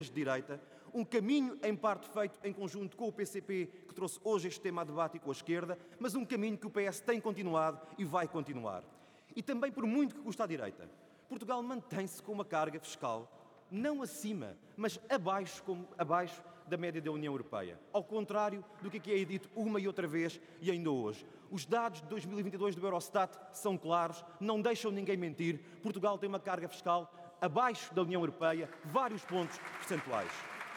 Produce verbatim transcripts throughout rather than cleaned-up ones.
de direita, um caminho em parte feito em conjunto com o P C P, que trouxe hoje este tema a debate, e com a esquerda, mas um caminho que o P S tem continuado e vai continuar. E também por muito que custa à direita. Portugal mantém-se com uma carga fiscal não acima, mas abaixo, como, abaixo da média da União Europeia. Ao contrário do que aqui é dito uma e outra vez e ainda hoje. Os dados de dois mil e vinte e dois do Eurostat são claros, não deixam ninguém mentir. Portugal tem uma carga fiscal abaixo da União Europeia, vários pontos percentuais.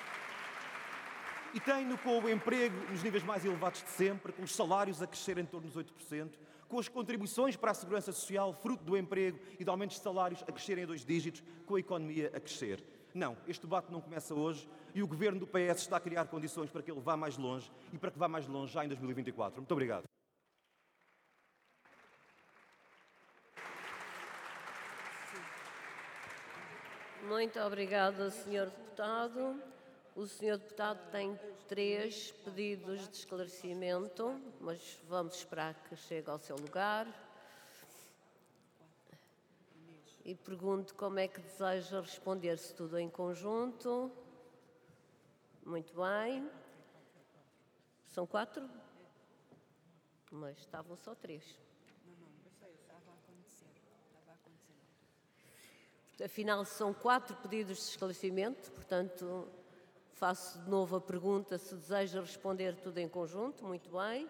E tem-no com o emprego nos níveis mais elevados de sempre, com os salários a crescer em torno dos oito por cento, com as contribuições para a segurança social, fruto do emprego e de aumentos de salários a crescerem a dois dígitos, com a economia a crescer. Não, este debate não começa hoje e o Governo do P S está a criar condições para que ele vá mais longe e para que vá mais longe já em dois mil e vinte e quatro. Muito obrigado. Muito obrigada, senhor Deputado. O senhor Deputado tem três pedidos de esclarecimento, mas vamos esperar que chegue ao seu lugar. E pergunto como é que deseja responder, se tudo em conjunto. Muito bem. São quatro? Mas estavam só três. Afinal, são quatro pedidos de esclarecimento, portanto, faço de novo a pergunta se deseja responder tudo em conjunto. Muito bem.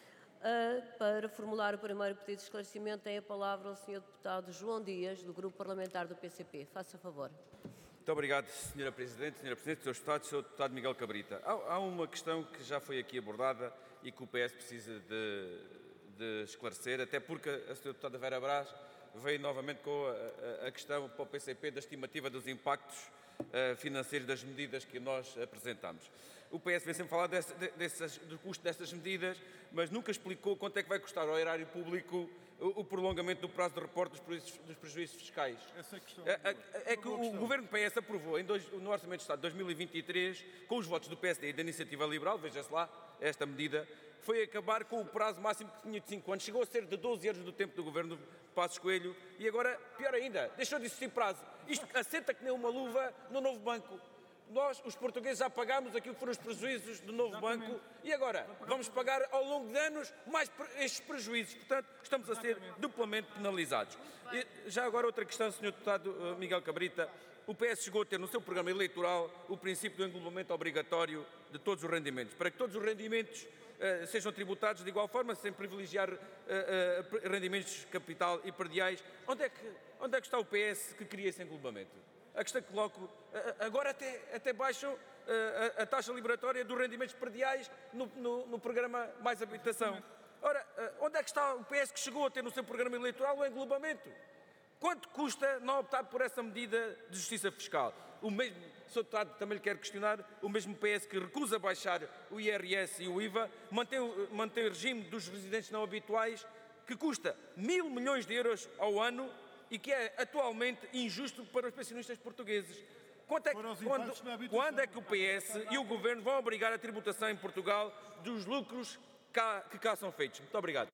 Uh, para formular o primeiro pedido de esclarecimento, tem a palavra o senhor Deputado João Dias, do Grupo Parlamentar do P C P. Faça favor. Muito obrigado, senhora Presidente, senhora Presidente, senhores Deputados, senhor Deputado Miguel Cabrita. Há, há uma questão que já foi aqui abordada e que o P S precisa de, de esclarecer, até porque a senhora Deputada Vera Brás veio novamente com a, a, a questão para o P C P da estimativa dos impactos uh, financeiros das medidas que nós apresentamos. O P S vem sempre falar desse, dessas, do custo dessas medidas, mas nunca explicou quanto é que vai custar ao erário público o, o prolongamento do prazo de reporte dos prejuízos, dos prejuízos fiscais. Essa é, a questão, é, é, é que o questão. Governo do P S aprovou em dois, no Orçamento de Estado de dois mil e vinte e três, com os votos do P S D e da Iniciativa Liberal, veja-se lá esta medida, foi acabar com o prazo máximo que tinha de cinco anos. Chegou a ser de doze anos do tempo do Governo de Passos Coelho e agora, pior ainda, deixou de existir prazo. Isto assenta que nem uma luva no novo banco. Nós, os portugueses, já pagámos aquilo que foram os prejuízos do novo Exatamente. banco e agora vamos pagar ao longo de anos mais estes prejuízos. Portanto, estamos a ser duplamente penalizados. E já agora outra questão, senhor Deputado Miguel Cabrita. O P S chegou a ter no seu programa eleitoral o princípio do englobamento obrigatório de todos os rendimentos, para que todos os rendimentos uh, sejam tributados de igual forma, sem privilegiar uh, uh, rendimentos de capital e perdiais. Onde é, que, onde é que está o P S que cria esse englobamento? A questão que coloco, agora até, até baixam a, a taxa liberatória dos rendimentos perdiais no, no, no programa Mais Habitação. Ora, onde é que está o P S que chegou a ter no seu programa eleitoral o englobamento? Quanto custa não optar por essa medida de justiça fiscal? O mesmo, senhor Deputado, também lhe quero questionar, o mesmo P S que recusa baixar o I R S e o I V A, mantém, mantém o regime dos residentes não habituais, que custa mil milhões de euros ao ano, e que é atualmente injusto para os pensionistas portugueses. Quando é, que, quando, quando é que o P S e o Governo vão obrigar a tributação em Portugal dos lucros cá, que cá são feitos? Muito obrigado.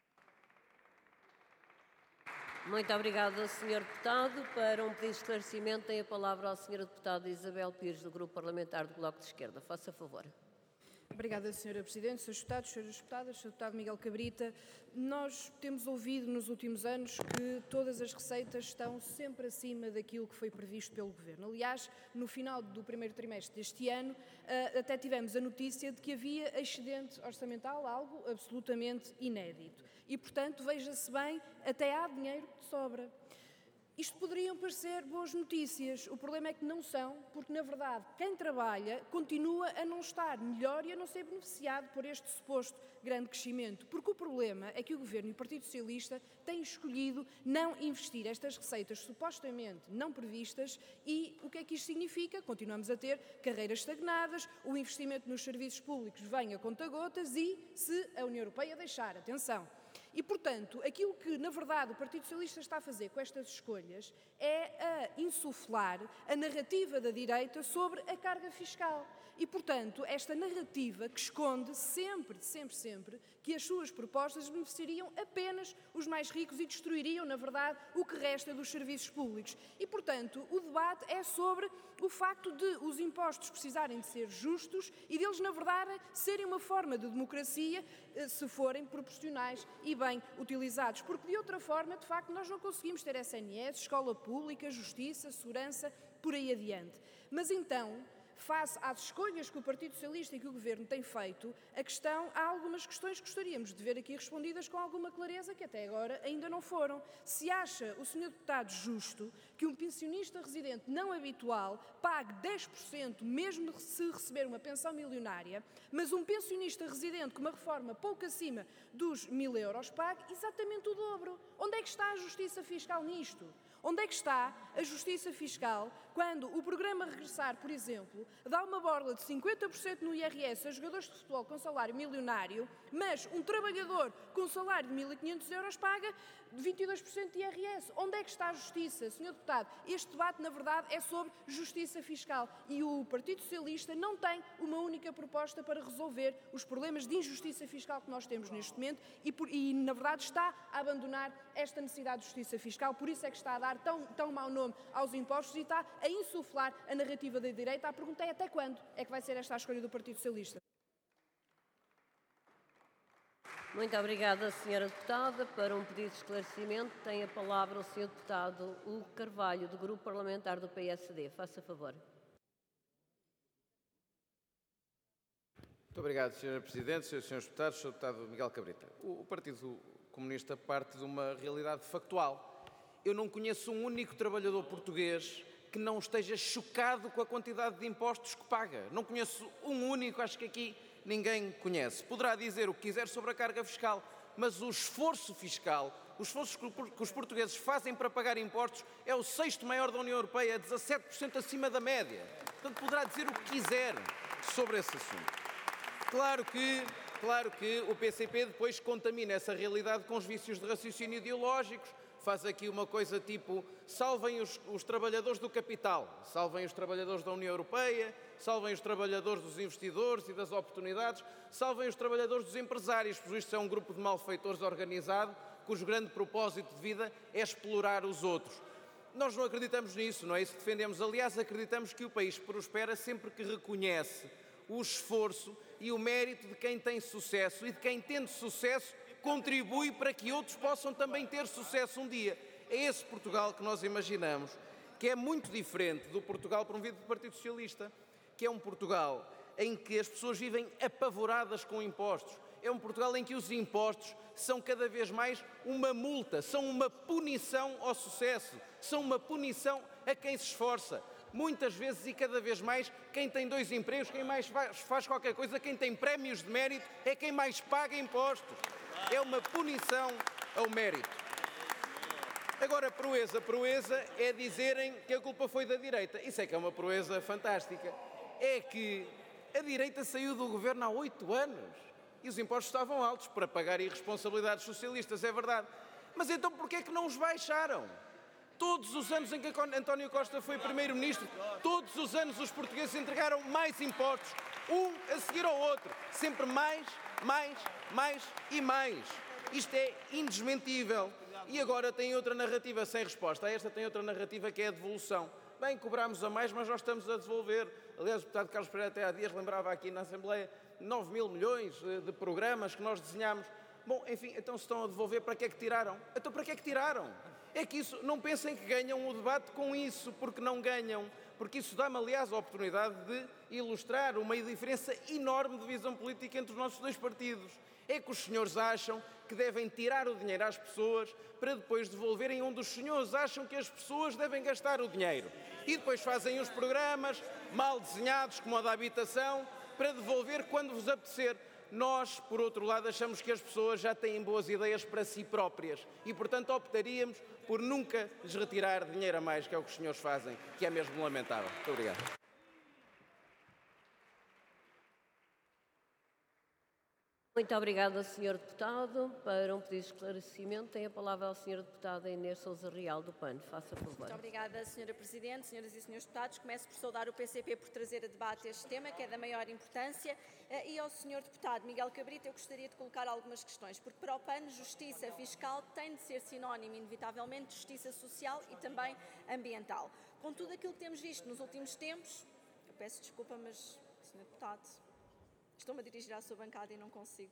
Muito obrigada, senhor Deputado. Para um pedido de esclarecimento, tem a palavra a senhora Deputada Isabel Pires, do Grupo Parlamentar do Bloco de Esquerda. Faça favor. Obrigada, senhora Presidente, senhores Deputados, senhoras Deputadas, senhor Deputado Miguel Cabrita. Nós temos ouvido nos últimos anos que todas as receitas estão sempre acima daquilo que foi previsto pelo Governo. Aliás, no final do primeiro trimestre deste ano, até tivemos a notícia de que havia excedente orçamental, algo absolutamente inédito. E, portanto, veja-se bem, até há dinheiro de sobra. Isto poderiam parecer boas notícias, o problema é que não são, porque, na verdade, quem trabalha continua a não estar melhor e a não ser beneficiado por este suposto grande crescimento, porque o problema é que o Governo e o Partido Socialista têm escolhido não investir estas receitas supostamente não previstas e o que é que isto significa? Continuamos a ter carreiras estagnadas, o investimento nos serviços públicos vem a conta-gotas e, se a União Europeia deixar, atenção, e, portanto, aquilo que, na verdade, o Partido Socialista está a fazer com estas escolhas é a insuflar a narrativa da direita sobre a carga fiscal. E, portanto, esta narrativa que esconde sempre, sempre, sempre, que as suas propostas beneficiariam apenas os mais ricos e destruiriam, na verdade, o que resta dos serviços públicos. E, portanto, o debate é sobre o facto de os impostos precisarem de ser justos e deles, na verdade, serem uma forma de democracia se forem proporcionais e bem utilizados. Porque, de outra forma, de facto, nós não conseguimos ter S N S, escola pública, justiça, segurança, por aí adiante. Mas então, face às escolhas que o Partido Socialista e que o Governo têm feito, a questão, há algumas questões que gostaríamos de ver aqui respondidas com alguma clareza, que até agora ainda não foram. Se acha o senhor Deputado justo que um pensionista residente não habitual pague dez por cento, mesmo se receber uma pensão milionária, mas um pensionista residente com uma reforma pouco acima dos mil euros pague exatamente o dobro? Onde é que está a justiça fiscal nisto? Onde é que está a justiça fiscal quando o programa Regressar, por exemplo, dá uma borla de cinquenta por cento no I R S a jogadores de futebol com salário milionário, mas um trabalhador com salário de mil e quinhentos euros paga vinte e dois por cento de I R S? Onde é que está a justiça, senhor Deputado? Este debate, na verdade, é sobre justiça fiscal e o Partido Socialista não tem uma única proposta para resolver os problemas de injustiça fiscal que nós temos neste momento e, por, e na verdade, está a abandonar esta necessidade de justiça fiscal. Por isso é que está a dar tão, tão mau nome aos impostos e está a insuflar a narrativa da direita. A pergunta é até quando é que vai ser esta a escolha do Partido Socialista? Muito obrigada, senhora Deputada. Para um pedido de esclarecimento, tem a palavra o senhor Deputado Hugo Carvalho, do Grupo Parlamentar do P S D. Faça favor. Muito obrigado, senhora Presidente, senhores Deputados, senhor Deputado Miguel Cabrita. O Partido Comunista parte de uma realidade factual. Eu não conheço um único trabalhador português que não esteja chocado com a quantidade de impostos que paga. Não conheço um único, acho que aqui ninguém conhece. Poderá dizer o que quiser sobre a carga fiscal, mas o esforço fiscal, os esforços que os portugueses fazem para pagar impostos é o sexto maior da União Europeia, dezessete por cento acima da média. Portanto, poderá dizer o que quiser sobre esse assunto. Claro que, claro que o P C P depois contamina essa realidade com os vícios de raciocínio ideológicos, faz aqui uma coisa tipo, salvem os, os trabalhadores do capital, salvem os trabalhadores da União Europeia, salvem os trabalhadores dos investidores e das oportunidades, salvem os trabalhadores dos empresários, pois isto é um grupo de malfeitores organizado, cujo grande propósito de vida é explorar os outros. Nós não acreditamos nisso, não é isso que defendemos. Aliás, acreditamos que o país prospera sempre que reconhece o esforço e o mérito de quem tem sucesso e de quem, tendo sucesso, contribui para que outros possam também ter sucesso um dia. É esse Portugal que nós imaginamos, que é muito diferente do Portugal promovido pelo Partido Socialista, que é um Portugal em que as pessoas vivem apavoradas com impostos. É um Portugal em que os impostos são cada vez mais uma multa, são uma punição ao sucesso, são uma punição a quem se esforça. Muitas vezes e cada vez mais, quem tem dois empregos, quem mais faz qualquer coisa, quem tem prémios de mérito, é quem mais paga impostos. É uma punição ao mérito. Agora, proeza, proeza é dizerem que a culpa foi da direita. Isso é que é uma proeza fantástica. É que a direita saiu do governo há oito anos e os impostos estavam altos para pagar irresponsabilidades socialistas, é verdade. Mas então porquê é que não os baixaram? Todos os anos em que António Costa foi primeiro-ministro, todos os anos os portugueses entregaram mais impostos, um a seguir ao outro, sempre mais, mais, mais e mais. Isto é indesmentível. E agora tem outra narrativa sem resposta. A esta tem outra narrativa que é a devolução. Bem, cobramos a mais, mas nós estamos a devolver. Aliás, o deputado Carlos Pereira até há dias lembrava aqui na Assembleia nove mil milhões de programas que nós desenhámos. Bom, enfim, então se estão a devolver, para que é que tiraram? Então para que é que tiraram? É que isso, não pensem que ganham o debate com isso, porque não ganham. Porque isso dá-me, aliás, a oportunidade de ilustrar uma diferença enorme de visão política entre os nossos dois partidos. É que os senhores acham que devem tirar o dinheiro às pessoas para depois devolverem onde os senhores acham que as pessoas devem gastar o dinheiro. E depois fazem os programas mal desenhados, como a da habitação, para devolver quando vos apetecer. Nós, por outro lado, achamos que as pessoas já têm boas ideias para si próprias e, portanto, optaríamos por nunca lhes retirar dinheiro a mais, que é o que os senhores fazem, que é mesmo lamentável. Muito obrigado. Muito obrigada, senhor Deputado. Para um pedido de esclarecimento, tem a palavra a senhora Deputada Inês Sousa Real, do P A N. Faça favor. Muito obrigada, senhora Presidente, senhoras e senhores deputados. Começo por saudar o P C P por trazer a debate este tema, que é da maior importância. E ao senhor Deputado Miguel Cabrita, eu gostaria de colocar algumas questões, porque para o P A N, justiça fiscal tem de ser sinónimo, inevitavelmente, de justiça social e também ambiental. Com tudo aquilo que temos visto nos últimos tempos, eu peço desculpa, mas, senhor Deputado, estou-me a dirigir à sua bancada e não consigo.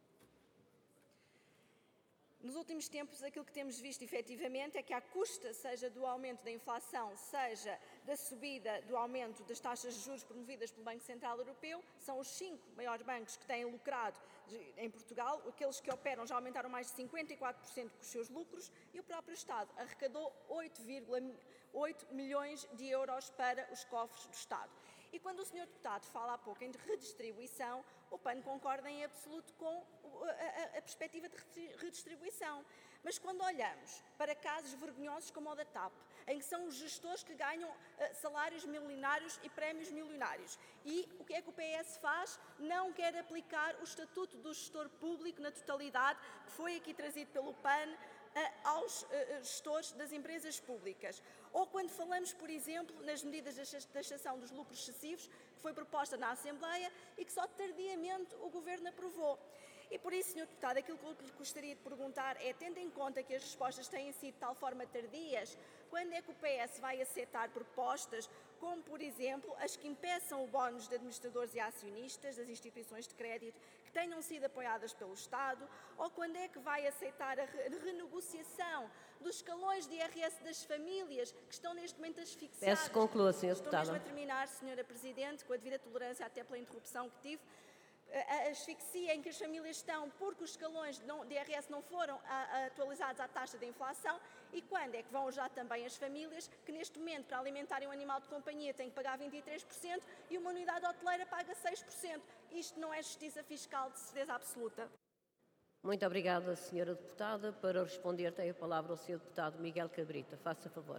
Nos últimos tempos, aquilo que temos visto efetivamente é que, à custa, seja do aumento da inflação, seja da subida do aumento das taxas de juros promovidas pelo Banco Central Europeu, são os cinco maiores bancos que têm lucrado em Portugal, aqueles que operam já aumentaram mais de cinquenta e quatro por cento com os seus lucros, e o próprio Estado arrecadou oito vírgula oito milhões de euros para os cofres do Estado. E quando o senhor Deputado fala há pouco em redistribuição, o P A N concorda em absoluto com a, a, a perspectiva de redistribuição. Mas quando olhamos para casos vergonhosos como o da TAP, em que são os gestores que ganham uh, salários milionários e prémios milionários, e o que é que o P S faz? Não quer aplicar o Estatuto do Gestor Público na totalidade, que foi aqui trazido pelo P A N, aos gestores das empresas públicas. Ou quando falamos, por exemplo, nas medidas de taxação dos lucros excessivos, que foi proposta na Assembleia e que só tardiamente o Governo aprovou. E por isso, senhor Deputado, aquilo que eu lhe gostaria de perguntar é, tendo em conta que as respostas têm sido de tal forma tardias, quando é que o P S vai aceitar propostas como, por exemplo, as que impeçam o bónus de administradores e acionistas das instituições de crédito que tenham sido apoiadas pelo Estado, ou quando é que vai aceitar a renegociação dos escalões de I R S das famílias que estão neste momento asfixiadas? Peço que conclua, senhora Estou Deputada. mesmo a terminar, senhora Presidente, com a devida tolerância até pela interrupção que tive. A asfixia em que as famílias estão porque os escalões de I R S não foram atualizados à taxa de inflação, e quando é que vão já também as famílias que neste momento para alimentarem um animal de companhia têm que pagar vinte e três por cento e uma unidade hoteleira paga seis por cento. Isto não é justiça fiscal de certeza absoluta. Muito obrigada, senhora Deputada. Para responder tem a palavra o senhor Deputado Miguel Cabrita. Faça favor.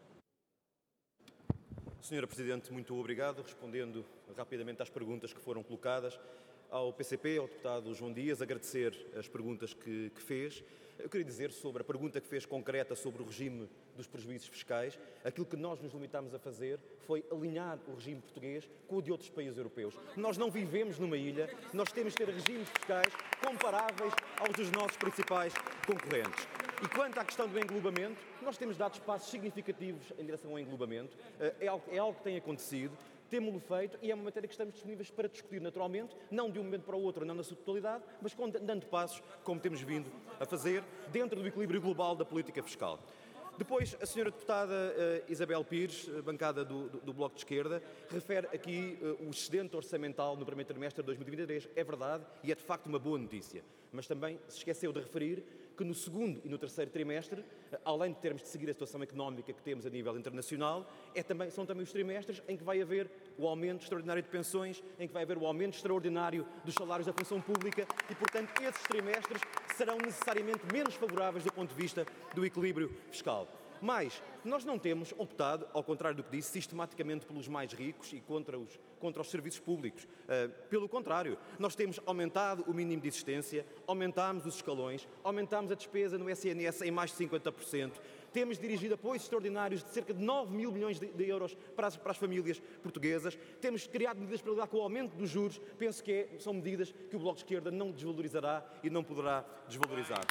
senhora Presidente, muito obrigado. Respondendo rapidamente às perguntas que foram colocadas, ao P C P, ao deputado João Dias, agradecer as perguntas que, que fez. Eu queria dizer sobre a pergunta que fez concreta sobre o regime dos prejuízos fiscais, aquilo que nós nos limitámos a fazer foi alinhar o regime português com o de outros países europeus. Nós não vivemos numa ilha, nós temos de ter regimes fiscais comparáveis aos dos nossos principais concorrentes. E quanto à questão do englobamento, nós temos dado passos significativos em direção ao englobamento, é algo, é algo que tem acontecido. Temos-lo feito e é uma matéria que estamos disponíveis para discutir naturalmente, não de um momento para o outro, não na sua totalidade, mas dando passos, como temos vindo a fazer, dentro do equilíbrio global da política fiscal. Depois, a senhora deputada uh, Isabel Pires, bancada do, do, do Bloco de Esquerda, refere aqui uh, o excedente orçamental no primeiro trimestre de dois mil e vinte e três. É verdade e é de facto uma boa notícia, mas também se esqueceu de referir que no segundo e no terceiro trimestre, uh, além de termos de seguir a situação económica que temos a nível internacional, é também, são também os trimestres em que vai haver o aumento extraordinário de pensões, em que vai haver o aumento extraordinário dos salários da função pública e, portanto, esses trimestres serão necessariamente menos favoráveis do ponto de vista do equilíbrio fiscal. Mas nós não temos optado, ao contrário do que disse, sistematicamente pelos mais ricos e contra os, contra os serviços públicos. Uh, pelo contrário, nós temos aumentado o mínimo de existência, aumentámos os escalões, aumentámos a despesa no S N S em mais de cinquenta por cento, temos dirigido apoios extraordinários de cerca de nove mil milhões de, de euros para as, para as famílias portuguesas, temos criado medidas para lidar com o aumento dos juros. Penso que é, são medidas que o Bloco de Esquerda não desvalorizará e não poderá desvalorizar.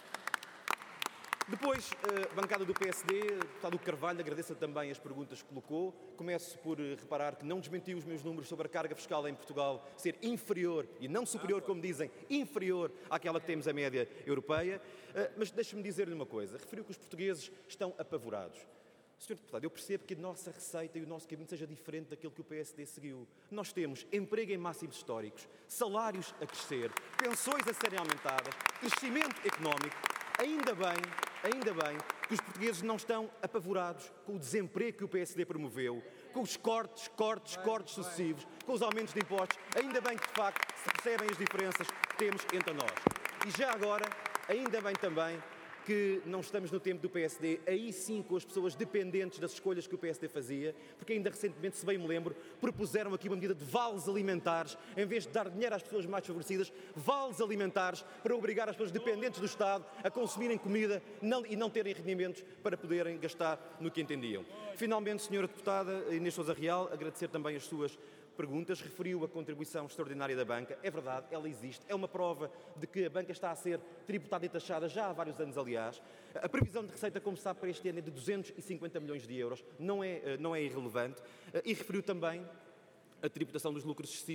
Depois, a bancada do P S D, o deputado Carvalho, agradeço também as perguntas que colocou. Começo por reparar que não desmenti os meus números sobre a carga fiscal em Portugal ser inferior, e não superior, como dizem, inferior àquela que temos a média europeia. Mas deixe-me dizer-lhe uma coisa. Referiu que os portugueses estão apavorados. senhor Deputado, eu percebo que a nossa receita e o nosso caminho seja diferente daquilo que o P S D seguiu. Nós temos emprego em máximos históricos, salários a crescer, pensões a serem aumentadas, crescimento económico. Ainda bem, ainda bem que os portugueses não estão apavorados com o desemprego que o P S D promoveu, com os cortes, cortes, cortes sucessivos, com os aumentos de impostos. Ainda bem que, de facto, se percebem as diferenças que temos entre nós. E já agora, ainda bem também que não estamos no tempo do P S D, aí sim com as pessoas dependentes das escolhas que o P S D fazia, porque ainda recentemente, se bem me lembro, propuseram aqui uma medida de vales alimentares, em vez de dar dinheiro às pessoas mais favorecidas, vales alimentares para obrigar as pessoas dependentes do Estado a consumirem comida não, e não terem rendimentos para poderem gastar no que entendiam. Finalmente, senhora Deputada Inês Sousa Real, agradecer também as suas perguntas, referiu a contribuição extraordinária da banca. É verdade, ela existe. É uma prova de que a banca está a ser tributada e taxada já há vários anos, aliás. A previsão de receita, como sabe, para este ano é de duzentos e cinquenta milhões de euros. Não é, não é irrelevante. E referiu também a tributação dos lucros excessivos.